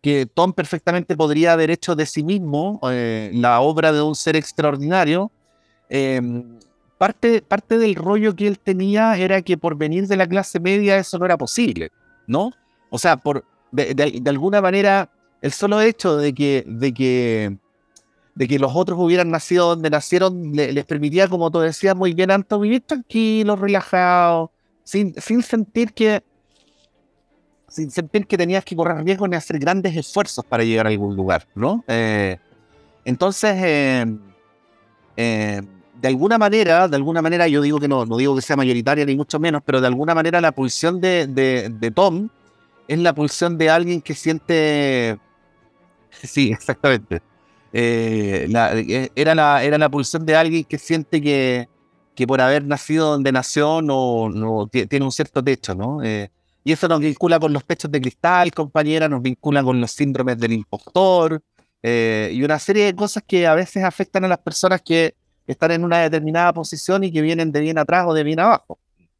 que Tom perfectamente podría haber hecho de sí mismo eh, la obra de un ser extraordinario. Eh, parte, parte del rollo que él tenía era que por venir de la clase media eso no era posible, ¿no? O sea, por, de, de, de alguna manera, el solo hecho de que, de que, de que los otros hubieran nacido donde nacieron le, les permitía, como tú decías muy bien, Anto, vivir tranquilos, relajados, sin, sin sentir que sin sentir que tenías que correr riesgos ni hacer grandes esfuerzos para llegar a algún lugar, ¿no? Eh, entonces, eh, eh, de alguna manera, de alguna manera, yo digo que no, no digo que sea mayoritaria ni mucho menos, pero de alguna manera la pulsión de, de, de Tom es la pulsión de alguien que siente... Sí, exactamente. Eh, la, era, la, era la pulsión de alguien que siente que, que por haber nacido donde nació no, no t- tiene un cierto techo, ¿no? Eh, y eso nos vincula con los pechos de cristal, compañera, nos vincula con los síndromes del impostor, eh, y una serie de cosas que a veces afectan a las personas que están en una determinada posición y que vienen de bien atrás o de bien abajo.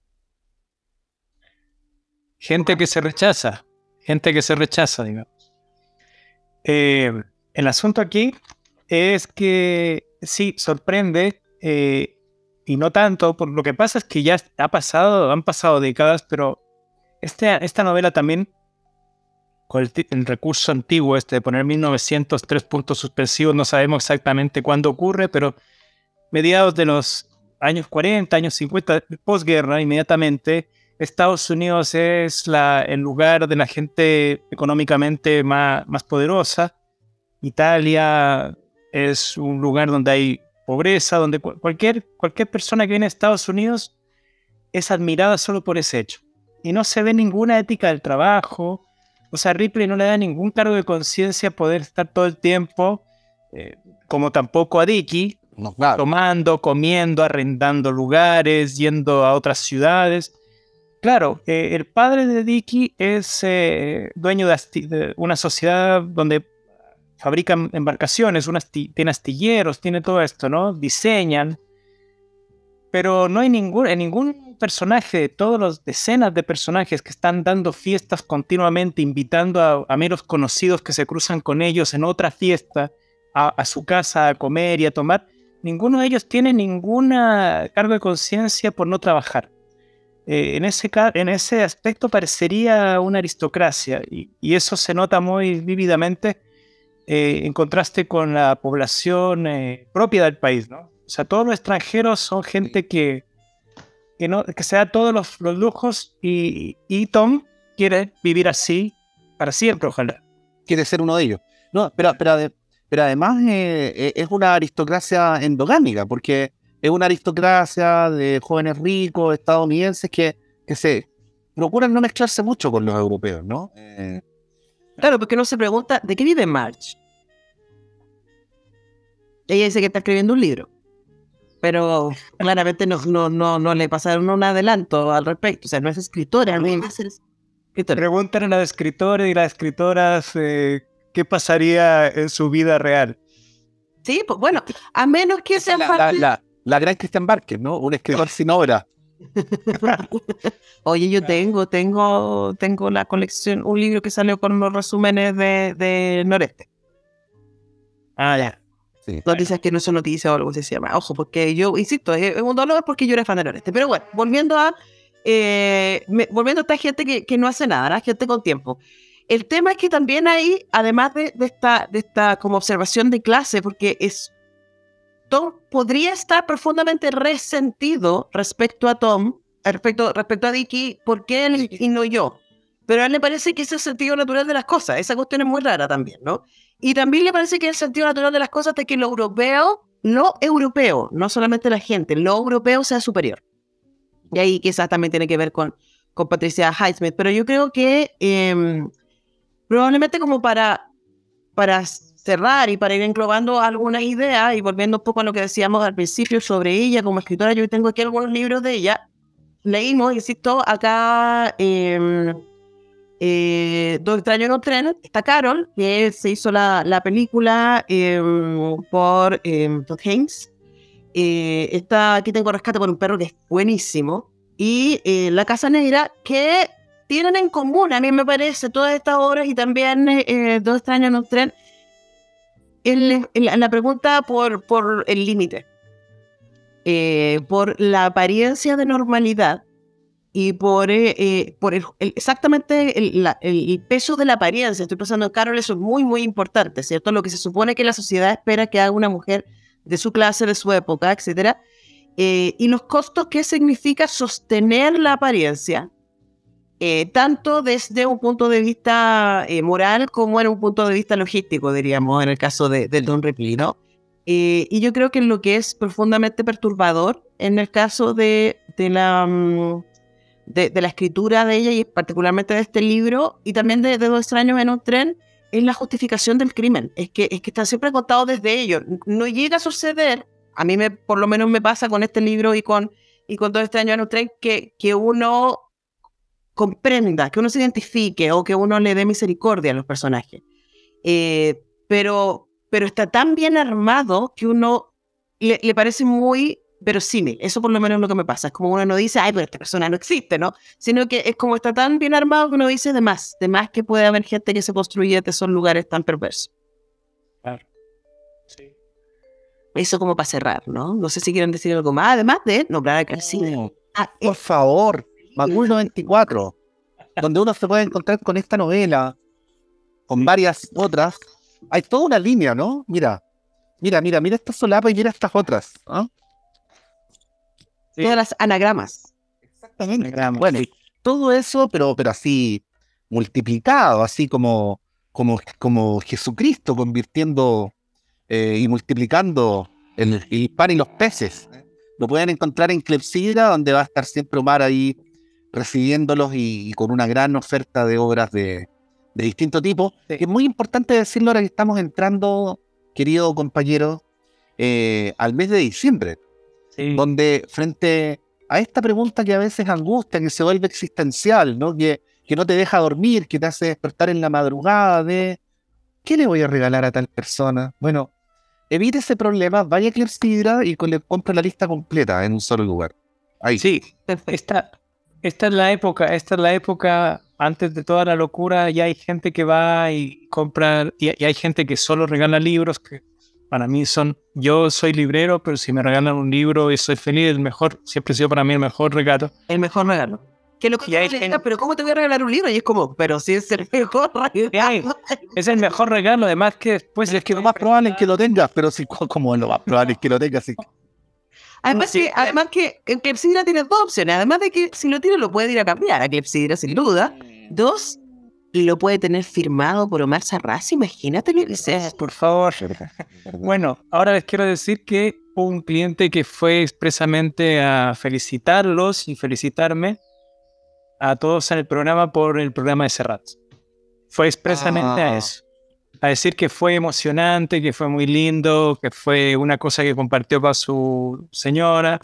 Gente que se rechaza, gente que se rechaza, digamos. Eh, el asunto aquí es que sí, sorprende, eh, y no tanto, por lo que pasa es que ya ha pasado, han pasado décadas, pero este, esta novela también, con el, ti- el recurso antiguo este de poner mil novecientos, tres puntos suspensivos, no sabemos exactamente cuándo ocurre, pero mediados de los años cuarenta, años cincuenta, posguerra, inmediatamente, Estados Unidos es la, el lugar de la gente económicamente más, más poderosa. Italia es un lugar donde hay pobreza, donde cu- cualquier, cualquier persona que viene a Estados Unidos es admirada solo por ese hecho. Y no se ve ninguna ética del trabajo. O sea, Ripley no le da ningún cargo de conciencia poder estar todo el tiempo, eh, como tampoco a Dicky, No, claro. tomando, comiendo, arrendando lugares, yendo a otras ciudades. Claro, eh, el padre de Dicky es eh, dueño de, asti- de una sociedad donde fabrican embarcaciones, un asti- tiene astilleros, tiene todo esto, ¿no? Diseñan. Pero no hay ningún, en ningún personaje, de todos los decenas de personajes que están dando fiestas continuamente, invitando a, a meros conocidos que se cruzan con ellos en otra fiesta, a, a su casa a comer y a tomar, ninguno de ellos tiene ninguna cargo de conciencia por no trabajar. Eh, en, ese, ca- en ese aspecto parecería una aristocracia, y, y eso se nota muy vívidamente eh, en contraste con la población eh, propia del país, ¿no? O sea, todos los extranjeros son gente que, que, no, que se da todos los, los lujos, y, y Tom quiere vivir así para siempre, ojalá. Quiere ser uno de ellos. No, pero, pero, ade- pero además eh, eh, es una aristocracia endogámica, porque es una aristocracia de jóvenes ricos estadounidenses que, que se procuran no mezclarse mucho con los europeos, ¿no? Eh, Claro, porque uno se pregunta, ¿de qué vive Marge? Ella dice que está escribiendo un libro, pero claramente no, no, no, no le pasaron un adelanto al respecto. O sea, no es escritora, no es escritora. Pregúntale a las escritores y las escritoras eh, qué pasaría en su vida real. Sí, pues bueno, a menos que sea la, la, la, la gran Christian Barker, ¿no? Un escritor sin obra. Oye, yo tengo, tengo, tengo la colección, un libro que salió con los resúmenes de, de Noreste. Ah, ya. Sí. Noticias que no son noticias o algo así se llama. Ojo, porque yo, insisto, es, es un dolor porque yo era fan de Noreste. Pero bueno, volviendo a eh, me, volviendo a esta gente que, que no hace nada, ¿no? Gente con tiempo. El tema es que también hay, además de, de, esta, de esta como observación de clase, porque es Tom podría estar profundamente resentido respecto a Tom, respecto, respecto a Dicky, ¿por qué él y no yo? Pero a él le parece que ese es el sentido natural de las cosas. Esa cuestión es muy rara también, ¿no? Y también le parece que es el sentido natural de las cosas de que lo europeo, lo europeo, no solamente la gente, lo europeo sea superior. Y ahí quizás también tiene que ver con, con Patricia Highsmith. Pero yo creo que eh, probablemente como para, para cerrar y para ir englobando algunas ideas y volviendo un poco a lo que decíamos al principio sobre ella como escritora, yo tengo aquí algunos libros de ella. Leímos, insisto, acá eh, eh, Dos extraños en un tren. Está Carol, que se hizo la, la película eh, por eh, Todd Haynes. Eh, está Aquí tengo Rescate por un perro, que es buenísimo. Y eh, La Casa Negra, que tienen en común, a mí me parece, todas estas obras y también eh, Dos extraños en un tren, el, el, la pregunta por, por el límite, eh, por la apariencia de normalidad y por, eh, eh, por el, el, exactamente el, la, el peso de la apariencia. Estoy pensando en Carol, eso es muy, muy importante, ¿cierto? Lo que se supone que la sociedad espera que haga una mujer de su clase, de su época, etcétera. Eh, y los costos que significa sostener la apariencia, eh, tanto desde un punto de vista eh, moral como en un punto de vista logístico, diríamos, en el caso de, de Don Ripley, ¿no? Eh, y yo creo que lo que es profundamente perturbador en el caso de, de, la, de, de la escritura de ella, y particularmente de este libro, y también de, de Dos extraños en un tren, es la justificación del crimen. Es que, es que está siempre contado desde ellos. No llega a suceder, a mí me, por lo menos me pasa con este libro y con, y con Dos extraños en un tren, que, que uno comprenda, que uno se identifique o que uno le dé misericordia a los personajes. Eh, pero, pero está tan bien armado que uno le, le parece muy verosímil. Eso por lo menos es lo que me pasa. Es como uno no dice, ay, pero esta persona no existe, ¿no? Sino que es como está tan bien armado que uno dice de más, de más que puede haber gente que se construye de esos lugares tan perversos. Claro. Sí. Eso como para cerrar, ¿no? No sé si quieren decir algo más, además de nombrar a Calcina. Ah, Por eh, favor, Macul noventa y cuatro, donde uno se puede encontrar con esta novela, con varias otras. Hay toda una línea, ¿no? Mira, mira, mira, mira esta solapa y mira estas otras, ¿no? Sí. Todas las anagramas. Exactamente. Anagramas, Bueno, sí. todo eso, pero, pero así multiplicado, así como, como, como Jesucristo convirtiendo eh, y multiplicando el, el pan y los peces. Lo pueden encontrar en Clepsidra, donde va a estar siempre Omar ahí recibiéndolos y, y con una gran oferta de obras de, de distinto tipo. Sí. Que es muy importante decirlo ahora que estamos entrando, querido compañero, eh, al mes de diciembre, Sí. donde frente a esta pregunta que a veces angustia, que se vuelve existencial, ¿no? Que, que no te deja dormir, que te hace despertar en la madrugada de ¿qué le voy a regalar a tal persona? Bueno, evite ese problema, vaya a Clepsidra y con- le compre la lista completa en un solo lugar. Ahí. Sí, esta, esta es la época, esta es la época antes de toda la locura. Ya hay gente que va y compra, y, y hay gente que solo regala libros, que para mí son, yo soy librero, pero si me regalan un libro y soy feliz, el mejor, siempre ha sido para mí el mejor regalo. El mejor regalo. Que lo que Y hay uno le diga, gente- pero ¿cómo te voy a regalar un libro? Y es como, pero si es el mejor regalo. Es el mejor regalo, además que después Pues es que lo más probable es que lo tengas, pero si, como lo más probable es que lo tengas, sí. Además, Sí. que, además que en Clepsidra tienes dos opciones. Además de que si lo tiene lo puede ir a cambiar a Clepsidra sin duda. Dos, lo puede tener firmado por Omar Sarraz. Imagínate lo que sea. por favor. Bueno, ahora les quiero decir que hubo un cliente que fue expresamente a felicitarlos y felicitarme a todos en el programa por el programa de Serrat. Fue expresamente Ah. a eso. A decir que fue emocionante, que fue muy lindo, que fue una cosa que compartió con su señora.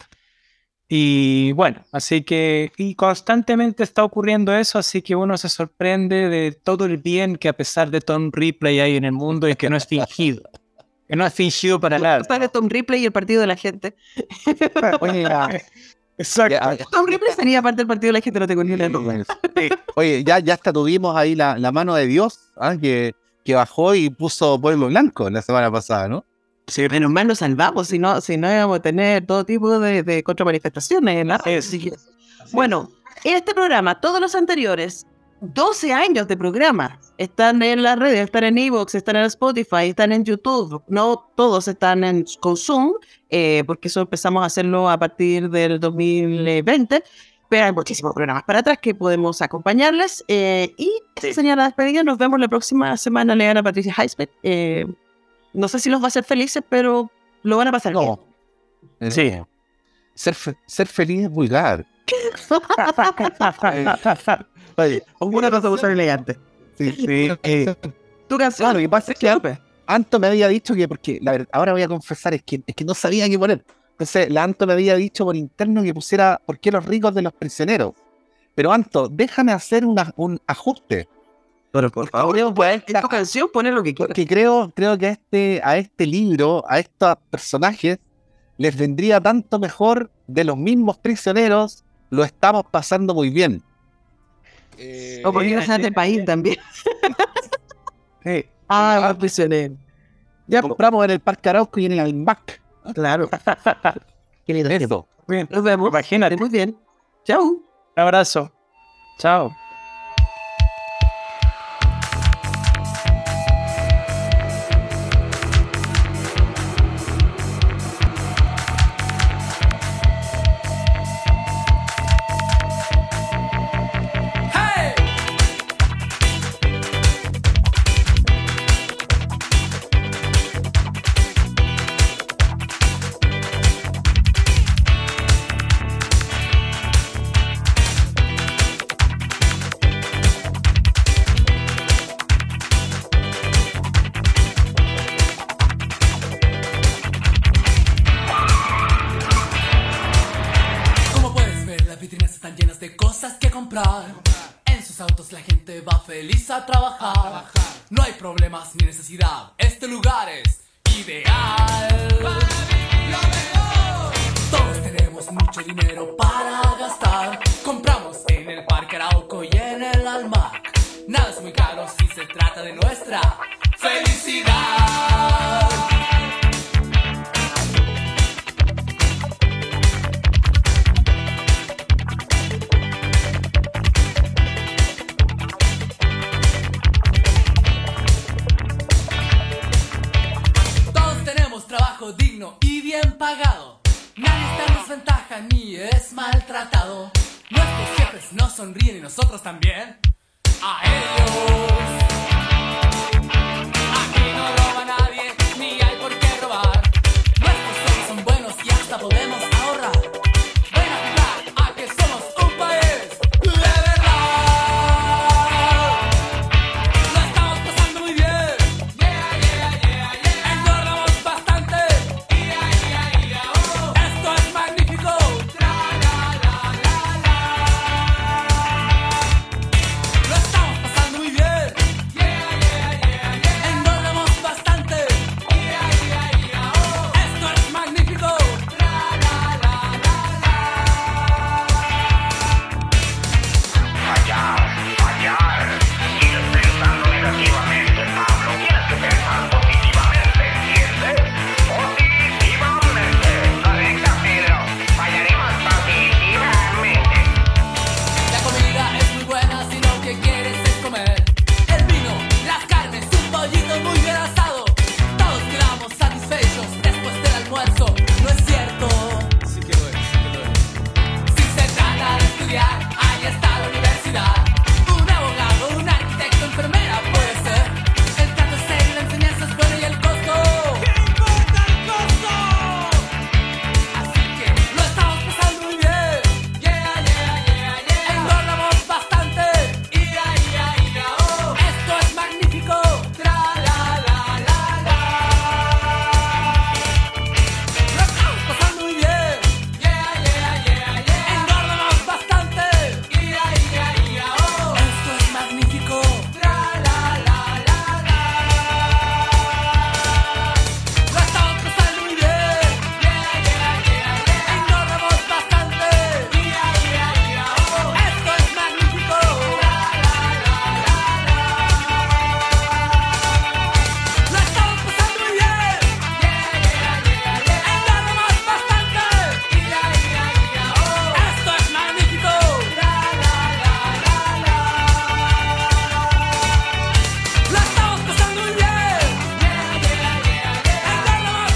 Y bueno, así que y constantemente está ocurriendo eso, así que uno se sorprende de todo el bien que a pesar de Tom Ripley hay en el mundo y que no es fingido. Que no es fingido para nada. Para Tom Ripley y el partido de la gente. Oye, ya, Exacto. ya, Tom Ripley sería parte del partido de la gente, no tengo ni una duda. oye, ya, ya hasta tuvimos ahí la, la mano de Dios, ¿ah? que, que bajó y puso Pueblo Blanco la semana pasada, ¿no? Sí, menos mal nos salvamos, si no, si no íbamos a tener todo tipo de, de contramanifestaciones, ¿no? Así que- bueno, este programa, todos los anteriores, doce años de programa, están en las redes, están en iVoox, están en Spotify, están en YouTube, no todos están en, con Zoom, eh, porque eso empezamos a hacerlo a partir del dos mil veinte, pero hay muchísimos programas para atrás que podemos acompañarles, eh, y esta sería la despedida. Nos vemos la próxima semana. Lean a Patricia Highsmith. Eh, no sé si los va a hacer felices, pero lo van a pasar bien. No. Eh, Sí. Ser, fe- ser feliz es vulgar. Oye, Una cosa muy elegante. sí, Sí, eh, Tu canción. Claro, lo que pasa es que Anto me había dicho que, porque la verdad, ahora voy a confesar, es que, es que no sabía qué poner. Entonces, la Anto me había dicho por interno que pusiera ¿por qué los ricos de los prisioneros? Pero Anto, déjame hacer una- un ajuste. Pero por favor, pues, en tu canción pone lo que quieras. Porque creo, creo que a este, a este libro, a estos personajes, les vendría tanto mejor de los mismos prisioneros, lo estamos pasando muy bien. Eh, O porque no seas del país también. Sí. Ah, más prisionero. Ya, po. compramos en el Parque Arauco y en el Almac. Claro. Qué lindo. Eso. Bien. Nos vemos. Imagínate. Muy bien. Chau. Un abrazo. Chao. Como puedes ver, las vitrinas están llenas de cosas que comprar. En sus autos la gente va feliz a trabajar. No hay problemas ni necesidad. Este lugar es ideal. Todos tenemos mucho dinero para gastar. Compramos en el Parque Arauco y en el Almac. Nada es muy caro si se trata de nuestra felicidad. Todos tenemos trabajo digno y bien pagado. Nadie está en desventaja ni es maltratado. Nuestros jefes nos sonríen y nosotros también a ellos. Aquí no roba nadie, ni hay por qué robar. Nuestros ojos son buenos y hasta podemos ahorrar. Ven a jugar a que somos un país de verdad. Lo estamos pasando muy bien. Yeah, yeah, yeah, yeah. Engordamos bastante. Yeah, yeah, yeah, oh. Esto es magnífico. Tra, la, la, la, la. Lo estamos pasando muy bien. Yeah, yeah, yeah, yeah. Engordamos bastante. Yeah, yeah, yeah, oh. Esto es magnífico. Tra, la, la, la, la. Fallar, fallar. Sigues pensando negativamente, Pablo. Tienes que pensar positivamente, ¿entiendes? Positivamente. Correcto, Pedro. Fallaremos positivamente. La comida es muy buena si lo que quieres es comer. El vino, las carnes, un pollito muy bien asado. Todos quedamos satisfechos después del almuerzo. ¿No es cierto? Sí que lo es, sí que lo es. Si se trata de estudiar, ahí está la universidad. Un abogado, un arquitecto, enfermera puede ser. El trato es serio, la enseñanza es buena y el costo. ¿Qué importa el costo? Así que lo estamos pasando muy bien. Yeah, yeah, yeah, yeah. Engordamos bastante. Ia, ia, ia, oh. Esto es magnífico. Tra, la, la, la, la. Lo estamos pasando muy bien. Yeah, yeah, yeah, yeah. Engordamos bastante. Ia, ia, ia, oh. Esto es magnífico. Tra, la, la, la, la. Lo estamos pasando muy bien. Yeah, yeah, yeah, yeah. Engordamos bastante. Ia, ia, ia, oh. Esto es magnífico. Tra, la, la, la, la. Lo estamos pasando muy bien. Yeah, yeah, yeah, yeah. Engordamos bastante. Ia, ia, ia, oh. Esto es magnífico. Tra, la, la, la, la. Lo estamos pasando muy bien. Yeah, yeah, yeah, yeah. Engordamos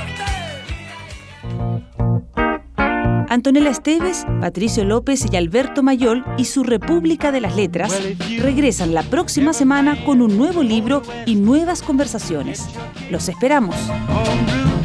bastante. Antonella Esteves, Patricio López y Alberto Mayol y su República de las Letras regresan la próxima semana con un nuevo libro y nuevas conversaciones. Los esperamos. En route